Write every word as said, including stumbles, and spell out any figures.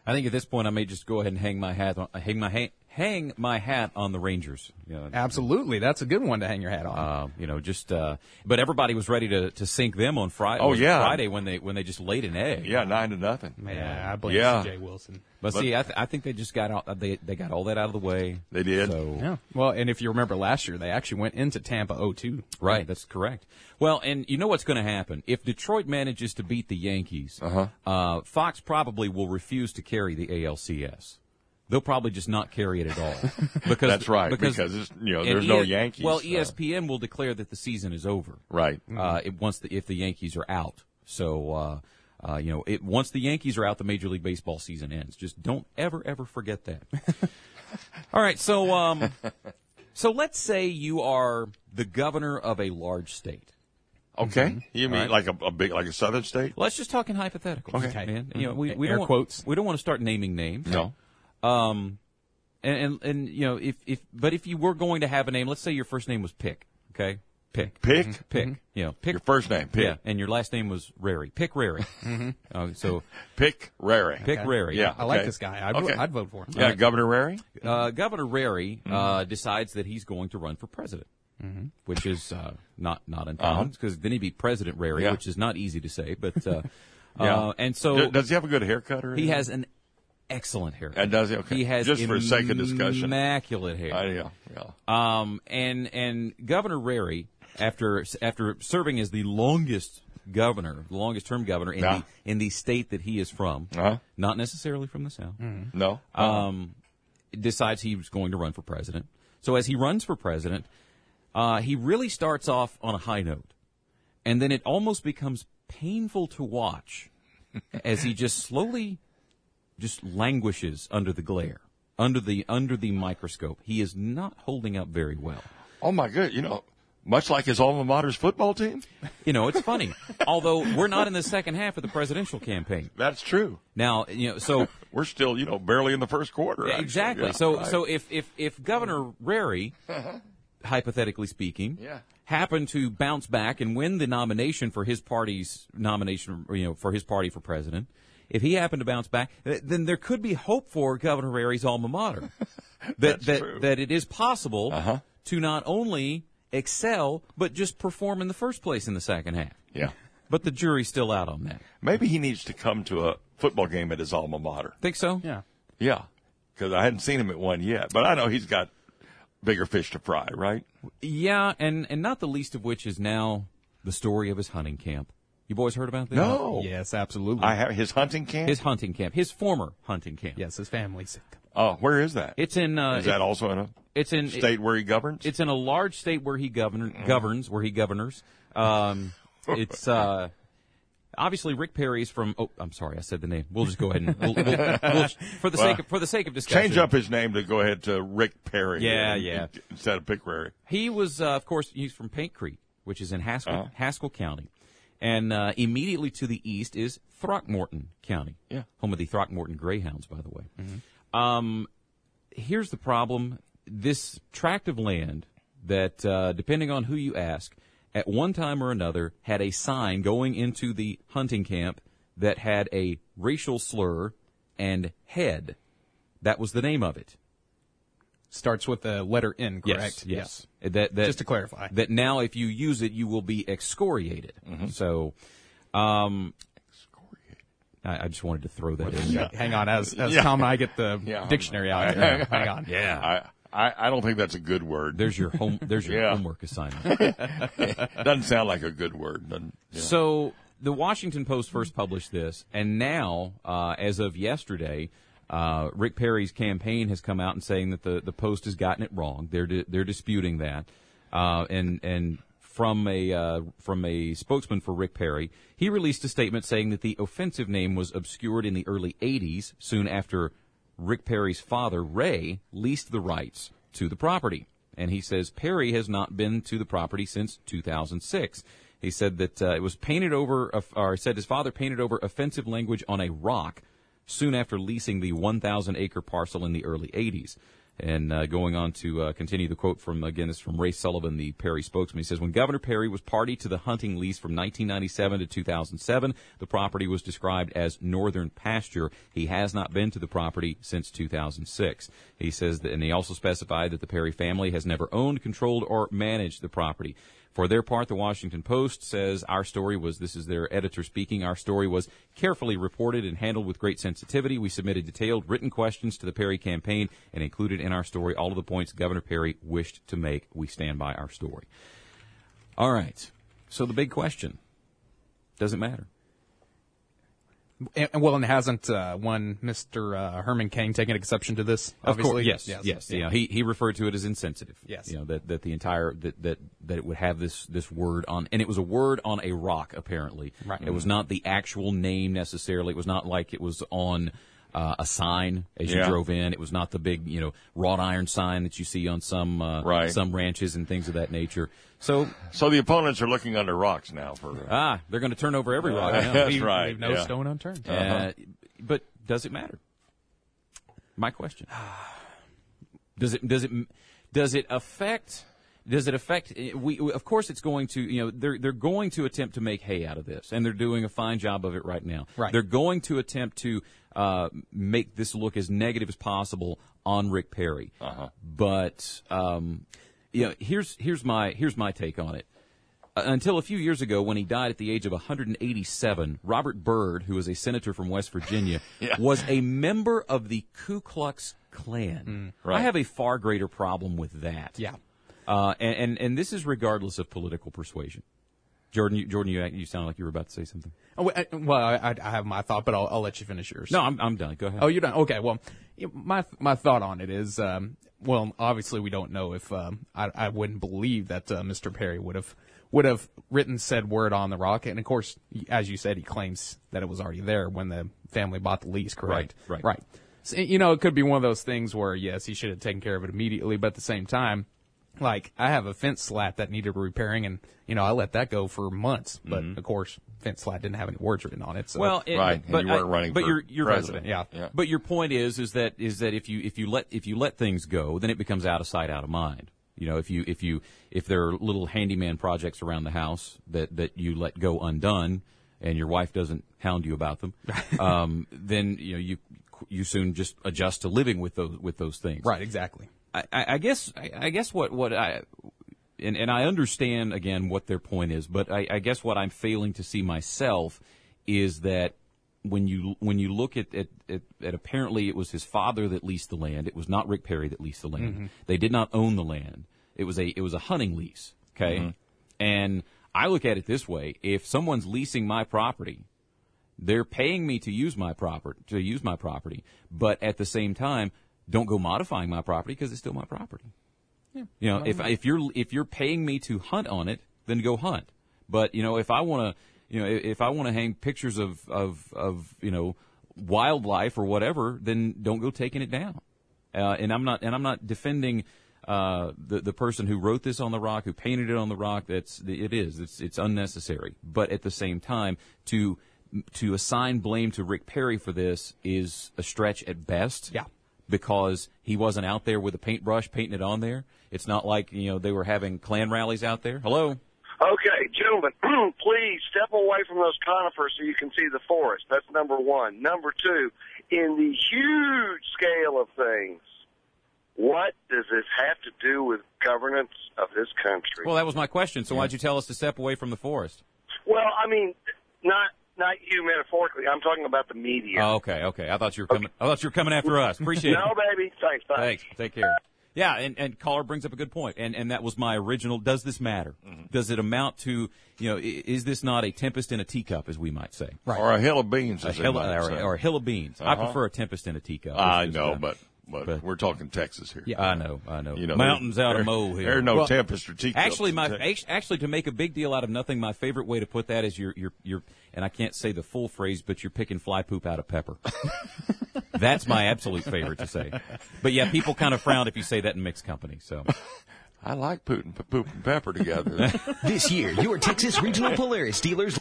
I think at this point I may just go ahead and hang my hat on, hang my ha- hang my hat on the Rangers. You know, Absolutely, that's a good one to hang your hat on. Uh, you know, just uh, but everybody was ready to, to sink them on Friday. Oh, yeah. Friday when they when they just laid an egg. Yeah, nine to nothing. Yeah, I blame Yeah. C J Wilson. But, But- see, I, th- I think they just got all, they they got all that out of the way. They did. So Yeah. Well, and if you remember last year, they actually went into Tampa oh two. right, that's correct. Well, and you know what's going to happen if Detroit manages to beat the Yankees? Uh-huh. Uh, Fox probably will refuse to carry the A L C S. They'll probably just not carry it at all. Because That's right, because it's, you know, and there's no E- Yankees, Well, so- E S P N will declare that the season is over. Right. Uh, it, once the, if the Yankees are out. So, uh, uh, you know, it, once the Yankees are out, the Major League Baseball season ends. Just don't ever, ever forget that. All right, so um, so let's say you are the governor of a large state. Okay. You mean Right. like a, a big, like a southern state? Let's just talk in hypotheticals. Okay. Man. You know, we, we Air don't want, quotes. We don't want to start naming names. No. Um, and, and and you know, if if but if you were going to have a name, let's say your first name was Pick. Okay. Pick. Pick? Pick. You know, Pick. Your first name, Pick. Yeah, and your last name was Rary. Pick Rary. mm-hmm. uh, so Pick Rary. Pick Rary. Yeah. I like okay. this guy. I'd, Okay. vo- I'd vote for him. Yeah, Governor Rary? Uh, Governor Rary uh, decides that he's going to run for president, Mm-hmm. which is uh, not not uncommon because then he'd be President Rary, Yeah. which is not easy to say. But uh, Yeah. uh, and so D- Does he have a good haircut or he anything? has an excellent hair. And does he? Okay. He has Just for the sake of discussion. immaculate hair. I, yeah, yeah. Um, and and Governor Rary, after after serving as the longest governor, the longest term governor in Yeah. the in the state that he is from, Uh-huh. not necessarily from the South, No? um, decides he was going to run for president. So as he runs for president, uh, he really starts off on a high note, and then it almost becomes painful to watch as he just slowly just languishes under the glare, under the under the microscope. He is not holding up very well. Oh, my good. You know, much like his alma mater's football team? You know, it's funny. Although we're not in the second half of the presidential campaign That's true. now, you know, so We're still, you know, barely in the first quarter. actually. exactly. Yeah, so right. so if if if Governor Rary, hypothetically speaking, Yeah. happened to bounce back and win the nomination for his party's nomination, you know, for his party for president, if he happened to bounce back, th- then there could be hope for Governor Rary's alma mater. that That's that true. that it is possible Uh-huh. to not only excel but just perform in the first place in the second half. Yeah. But the jury's still out on that. Maybe he needs to come to a football game at his alma mater. Think so? Yeah. Yeah. Because I hadn't seen him at one yet. But I know he's got bigger fish to fry, right? Yeah, and, and not the least of which is now the story of his hunting camp. You boys heard about this? No. Yes, absolutely. I have his hunting camp? His hunting camp, his former hunting camp. yes, his family's. Oh, where is that? It's in. Uh, Is that it- also in a it's in state where he governs? It's in a large state where he govern, governs, where he governors. Um, it's uh, obviously Rick Perry's from. Oh, I'm sorry, I said the name. We'll just go ahead and we'll, we'll, we'll, for the Well, sake of, for the sake of discussion. Change up his name to go ahead to Rick Perry. Yeah, uh, yeah. Instead of Pick Rary. He was, uh, of course, he's from Paint Creek, which is in Haskell, Uh-huh. Haskell County. And uh, immediately to the east is Throckmorton County, Yeah. home of the Throckmorton Greyhounds, by the way. Um, here's the problem. This tract of land that, uh, depending on who you ask, at one time or another had a sign going into the hunting camp that had a racial slur and head. That was the name of it. Starts with the letter N, correct? Yes. yes. That, that, Just to clarify. That now if you use it, you will be excoriated. Mm-hmm. So, um, I, I just wanted to throw that in. Yeah. Hang on, as, as Yeah. Tom and I get the Yeah. dictionary out here. Hang on. Yeah. I, I, I don't think that's a good word. There's your home. There's your Yeah. homework assignment. Doesn't sound like a good word. Doesn't, yeah. So the Washington Post first published this, and now, uh, as of yesterday, uh, Rick Perry's campaign has come out and saying that the, the Post has gotten it wrong. They're di- they're disputing that, uh, and and from a uh, from a spokesman for Rick Perry, he released a statement saying that the offensive name was obscured in the early eighties, soon after Rick Perry's father Ray leased the rights to the property, and he says Perry has not been to the property since two thousand six. He said that uh, it was painted over, or said his father painted over offensive language on a rock soon after leasing the one thousand acre parcel in the early eighties. And uh, going on to uh, continue the quote from, again, this is from Ray Sullivan, the Perry spokesman. He says, when Governor Perry was party to the hunting lease from nineteen ninety-seven to two thousand seven, the property was described as northern pasture. He has not been to the property since two thousand six. He says that, and he also specified that the Perry family has never owned, controlled, or managed the property. For their part, the Washington Post says our story was, this is their editor speaking, our story was carefully reported and handled with great sensitivity. We submitted detailed written questions to the Perry campaign and included in our story all of the points Governor Perry wished to make. We stand by our story. All right. So the big question, does it matter? And, well, and hasn't uh, one Mister Uh, Herman Cain taken exception to this? Obviously? Of course, yes, yes. yes. You know, he he referred to it as insensitive. Yes. You know, that that the entire that that that it would have this this word on, and it was a word on a rock apparently. Right. It was not the actual name necessarily. It was not like it was on uh, a sign as you Yeah. drove in. It was not the big, you know, wrought iron sign that you see on some uh, Right. some ranches and things of that nature. So So the opponents are looking under rocks now for. Uh, ah, they're going to turn over every rock. now. That's Leave- right. leave no yeah. stone unturned. Uh, but does it matter? My question. Does it does it does it affect does it affect we of course it's going to, you know, they're they're going to attempt to make hay out of this, and they're doing a fine job of it right now. Right. They're going to attempt to uh, make this look as negative as possible on Rick Perry. Uh-huh. But um, you know, here's here's my here's my take on it. Uh, until a few years ago, when he died at the age of one hundred eighty-seven, Robert Byrd, who was a senator from West Virginia, Yeah. was a member of the Ku Klux Klan. right. I have a far greater problem with that. Yeah. Uh, and, and and this is regardless of political persuasion. Jordan, you, Jordan, you you sound like you were about to say something. Oh, wait, I- well, I, I have my thought, but I'll, I'll let you finish yours. No, I'm I'm done. Go ahead. Oh, you're done. Okay. Well, you- my my thought on it is, um, well, obviously we don't know if um, I, I wouldn't believe that uh, Mister Perry would have would have written said word on the rock, and of course, as you said, he claims that it was already there when the family bought the lease. Correct. Right, right. Right. So, you know, it could be one of those things where yes, he should have taken care of it immediately, but at the same time, like I have a fence slat that needed repairing, and you know I let that go for months, but of course, fence slat didn't have any words written on it. So Well, it, Right, and but you weren't I- running but for you're, you're president. Yeah. Yeah. But your point is, is that is that if you if you let if you let things go, then it becomes out of sight, out of mind. You know, if you if you if there are little handyman projects around the house that, that you let go undone, and your wife doesn't hound you about them, um, then you know you you soon just adjust to living with those with those things. right, exactly. I, I I guess I, I guess what what I and, and I understand again what their point is, but I, I guess what I'm failing to see myself is that when you when you look at, at, at, at apparently it was his father that leased the land. It was not Rick Perry that leased the land. Mm-hmm. They did not own the land. It was a it was a hunting lease. Okay, and I look at it this way: if someone's leasing my property, they're paying me to use my property to use my property, but at the same time, don't go modifying my property because it's still my property. You know, if if you're if you're paying me to hunt on it, then go hunt. But you know, if I want to, you know, if I want to hang pictures of, of of you know wildlife or whatever, then don't go taking it down. Uh, and I'm not and I'm not defending uh, the the person who wrote this on the rock, who painted it on the rock. That's it is it's it's unnecessary. But at the same time, to to assign blame to Rick Perry for this is a stretch at best. Yeah. Because he wasn't out there with a paintbrush painting it on there. It's not like, you know, they were having Klan rallies out there. Hello? Okay, gentlemen, please step away from those conifers so you can see the forest. That's number one. Number two, in the huge scale of things, what does this have to do with governance of this country? Well, that was my question. So why'd you tell us to step away from the forest? Well, I mean, not not you metaphorically. I'm talking about the media. Oh, okay, okay. I thought you were coming. I thought you were coming after us. Appreciate no, it. baby. Thanks. Bye. Thanks. Take care. Yeah, and, and caller brings up a good point, and and that was my original. Does this matter? Mm-hmm. Does it amount to, you know, i- is this not a tempest in a teacup, as we might say? Right. Or a hill of beans, A as they hill, might or, say. or a hill of beans. I Uh-huh. prefer a tempest in a teacup. I It's just, know, uh, but, but but- we're talking Texas here. Yeah. I know, I know. You know, Mountains there- out of there- molehill. There are no Well, tempest or teacups. Actually, my in Texas. act- actually to make a big deal out of nothing, my favorite way to put that is you're you're you're and I can't say the full phrase, but you're picking fly poop out of pepper. That's my absolute favorite to say. But yeah, people kind of frown if you say that in mixed company. So I like poop and, poop and pepper together. This year, your Texas Regional Polaris dealers